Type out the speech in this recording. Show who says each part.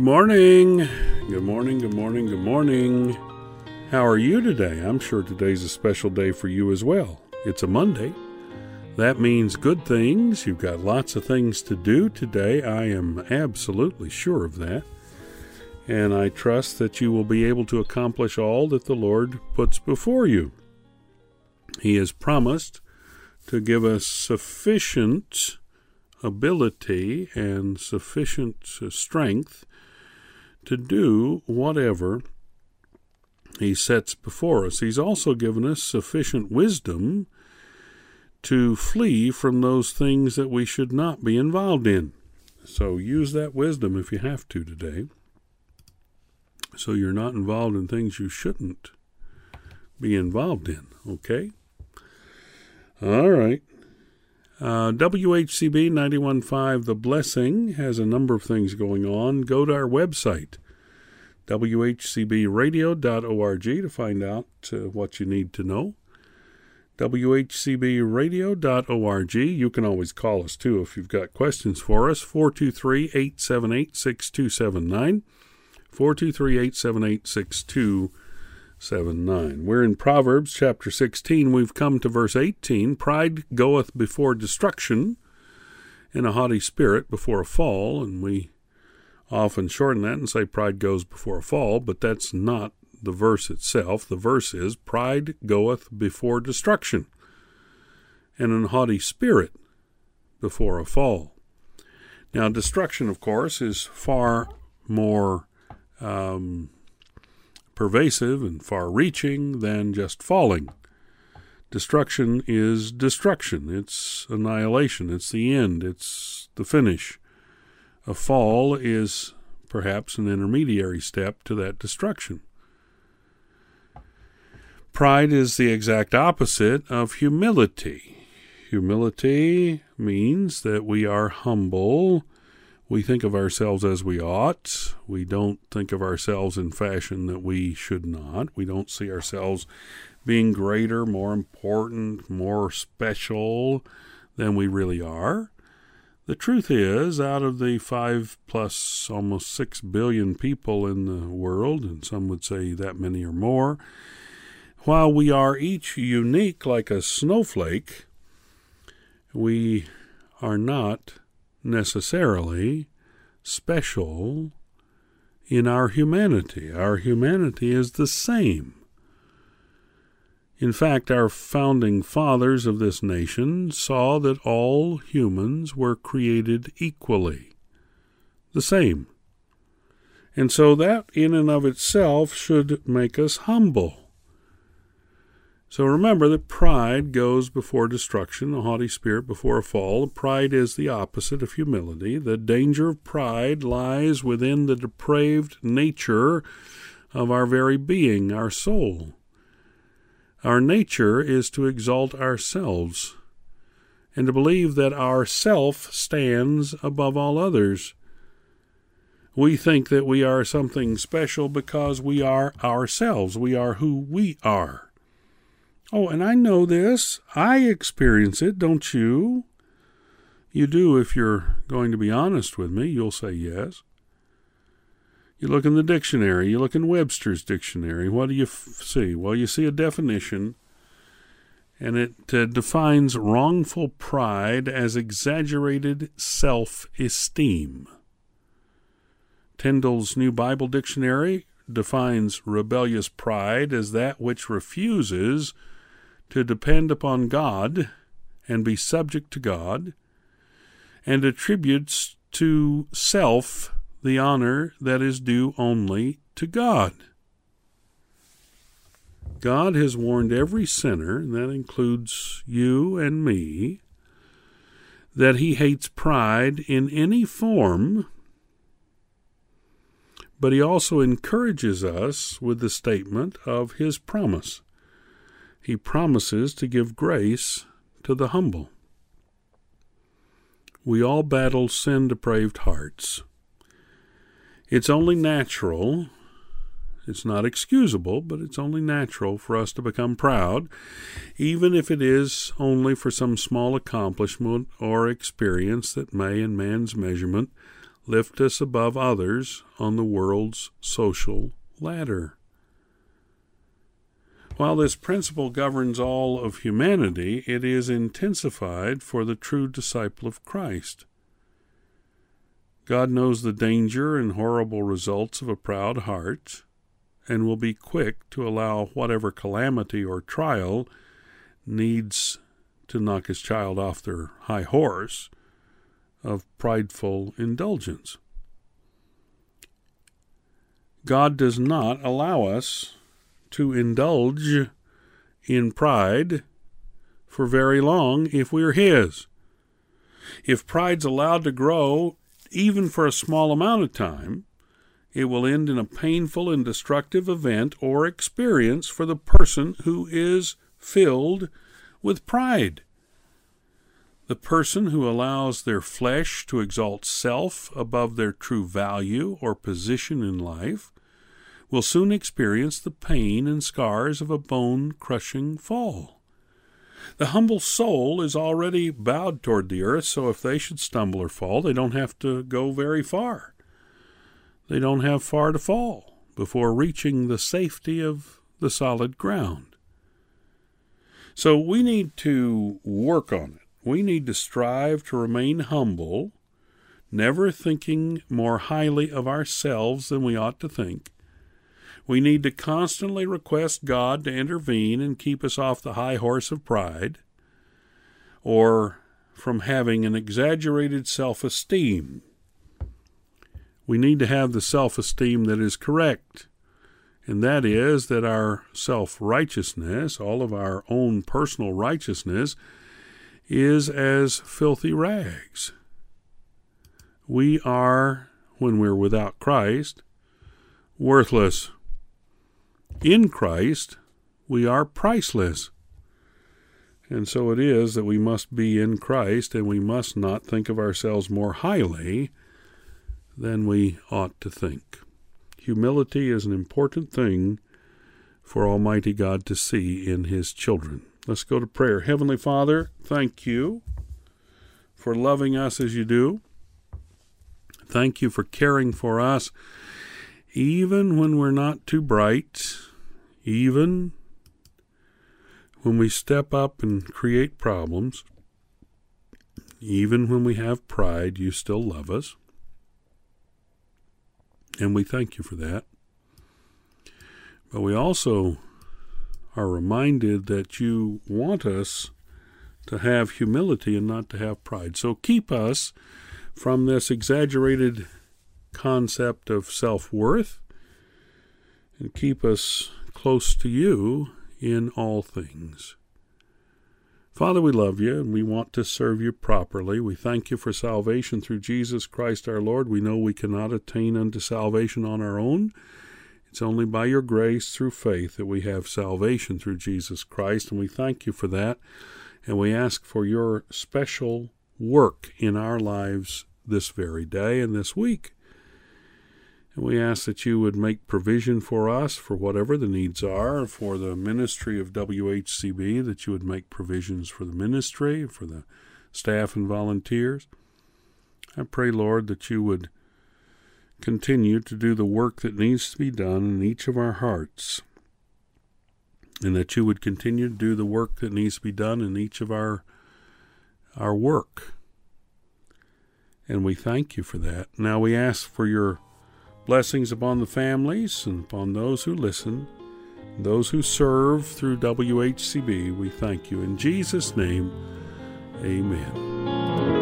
Speaker 1: Good morning. Good morning, good morning, good morning. How are you today? I'm sure today's a special day for you as well. It's a Monday. That means good things. You've got lots of things to do today. I am absolutely sure of that. And I trust that you will be able to accomplish all that the Lord puts before you. He has promised to give us sufficient ability and sufficient strength to do whatever He sets before us. He's also given us sufficient wisdom to flee from those things that we should not be involved in. So use that wisdom if you have to today, so you're not involved in things you shouldn't be involved in, okay? All right. WHCB 91.5 The Blessing has a number of things going on. Go to our website, whcbradio.org, to find out what you need to know. whcbradio.org. You can always call us, too, if you've got questions for us. 423-878-6279. 423-878-6279. We're in Proverbs chapter 16. We've come to verse 18. Pride goeth before destruction, and a haughty spirit before a fall. And we often shorten that and say pride goes before a fall, but that's not the verse itself. The verse is, pride goeth before destruction, and an haughty spirit before a fall. Now, destruction, of course, is far more pervasive and far-reaching than just falling. Destruction is destruction. It's annihilation. It's the end. It's the finish. A fall is perhaps an intermediary step to that destruction. Pride is the exact opposite of humility. Humility means that we are humble. We think of ourselves as we ought. We don't think of ourselves in fashion that we should not. We don't see ourselves being greater, more important, more special than we really are. The truth is, out of the 5 plus almost 6 billion people in the world, and some would say that many or more, while we are each unique like a snowflake, we are not necessarily special in our humanity. Our humanity is the same. In fact, our founding fathers of this nation saw that all humans were created equally, the same. And so that in and of itself should make us humble. So remember that pride goes before destruction, a haughty spirit before a fall. Pride is the opposite of humility. The danger of pride lies within the depraved nature of our very being, our soul. Our nature is to exalt ourselves and to believe that our self stands above all others. We think that we are something special because we are ourselves. We are who we are. Oh, and I know this. I experience it, don't you? You do if you're going to be honest with me. You'll say yes. You look in the dictionary. You look in Webster's dictionary. What do you see? Well, you see a definition, and it defines wrongful pride as exaggerated self-esteem. Tyndall's New Bible Dictionary defines rebellious pride as that which refuses to depend upon God and be subject to God, and attributes to self the honor that is due only to God. God has warned every sinner, and that includes you and me, that He hates pride in any form, but He also encourages us with the statement of His promise. He promises to give grace to the humble. We all battle sin-depraved hearts. It's only natural, it's not excusable, but it's only natural for us to become proud, even if it is only for some small accomplishment or experience that may, in man's measurement, lift us above others on the world's social ladder. While this principle governs all of humanity, it is intensified for the true disciple of Christ. God knows the danger and horrible results of a proud heart, and will be quick to allow whatever calamity or trial needs to knock his child off their high horse of prideful indulgence. God does not allow us to indulge in pride for very long if we are his. If pride's allowed to grow even for a small amount of time, it will end in a painful and destructive event or experience for the person who is filled with pride. The person who allows their flesh to exalt self above their true value or position in life will soon experience the pain and scars of a bone-crushing fall. The humble soul is already bowed toward the earth, so if they should stumble or fall, they don't have to go very far. They don't have far to fall before reaching the safety of the solid ground. So we need to work on it. We need to strive to remain humble, never thinking more highly of ourselves than we ought to think. We need to constantly request God to intervene and keep us off the high horse of pride, or from having an exaggerated self-esteem. We need to have the self-esteem that is correct, and that is that our self-righteousness, all of our own personal righteousness, is as filthy rags. We are, when we're without Christ, worthless. In Christ, we are priceless. And so it is that we must be in Christ, and we must not think of ourselves more highly than we ought to think. Humility is an important thing for Almighty God to see in His children. Let's go to prayer. Heavenly Father, thank you for loving us as you do. Thank you for caring for us, even when we're not too bright, even when we step up and create problems, even when we have pride, you still love us. And we thank you for that. But we also are reminded that you want us to have humility and not to have pride. So keep us from this exaggerated concept of self-worth, and keep us close to you in all things. Father, we love you, and we want to serve you properly. We thank you for salvation through Jesus Christ our Lord. We know we cannot attain unto salvation on our own. It's only by your grace through faith that we have salvation through Jesus Christ, and we thank you for that, and we ask for your special work in our lives this very day and this week. And we ask that you would make provision for us for whatever the needs are, for the ministry of WHCB, that you would make provisions for the ministry, for the staff and volunteers. I pray, Lord, that you would continue to do the work that needs to be done in each of our hearts, and that you would continue to do the work that needs to be done in each of our work. And we thank you for that. Now we ask for your blessings upon the families and upon those who listen, those who serve through WHCB. We thank you. In Jesus' name, amen.